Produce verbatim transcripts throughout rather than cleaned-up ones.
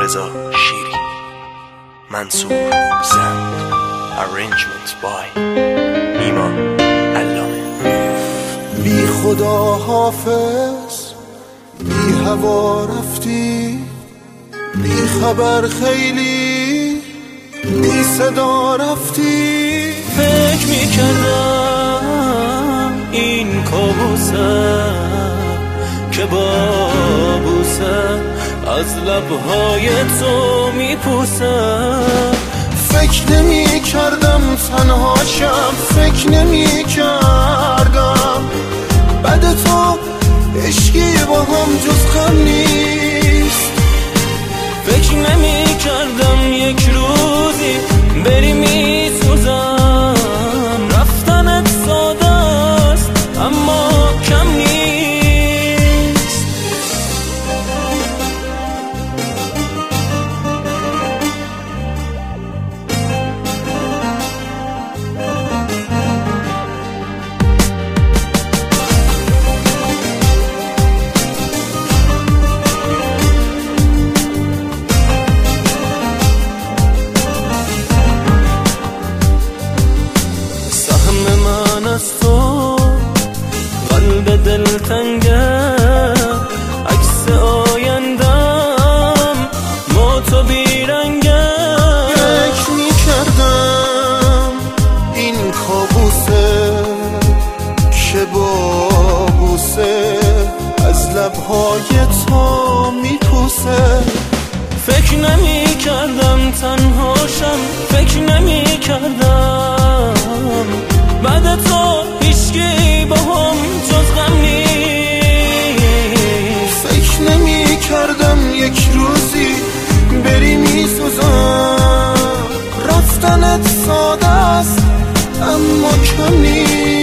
رضا شیری. منصور زند. Arrangement by نیما علامه. بی خدا حافظ، بی هوا رفتی، بی خبر خیلی، بی صدا رفتی. فکر میکردم این کابوسه که بابوسه از لبهای تو میپوسه. فکر نمی کردم تنهاشم، فکر نمی کردم بعد تو عشقی با هم جز غم نیست. فکر نمی کردم یک روزی بری میسوزم. رفتنت ساده است اما کم نیست. قلب دلتنگه عکس آیندم ما تو بیرنگه. فکر میکردم این کابوسه که بابوسه از لبهای تو میپوسه. فکر نمی کردم تنهاشم، فکر نمی کردم بعد تو هیچکی با هم جز غم نیست. فکر نمی کردم یک روزی بری میسوزم. رفتنت ساده است اما کم نیست.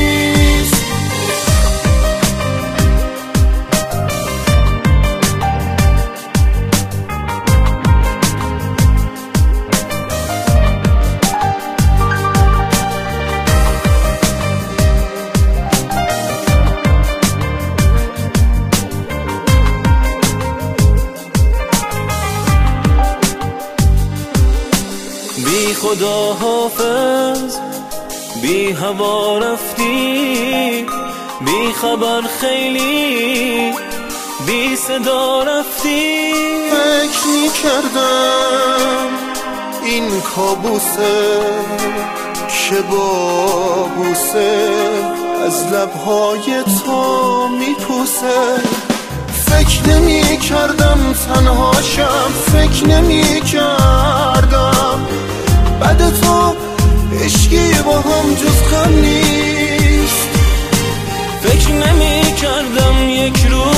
بی خدا حافظ، بی هوا رفتی، بی خبر خیلی، بی صدا رفتی. فکر می کردم این کابوسه که بابوسه از لبهای تو میپوسه. فکر نمی کردم تنهاشم، فکر نمی کردم بعد تو عشقی با هم جز غم نیست. فکر نمی کردم یک روز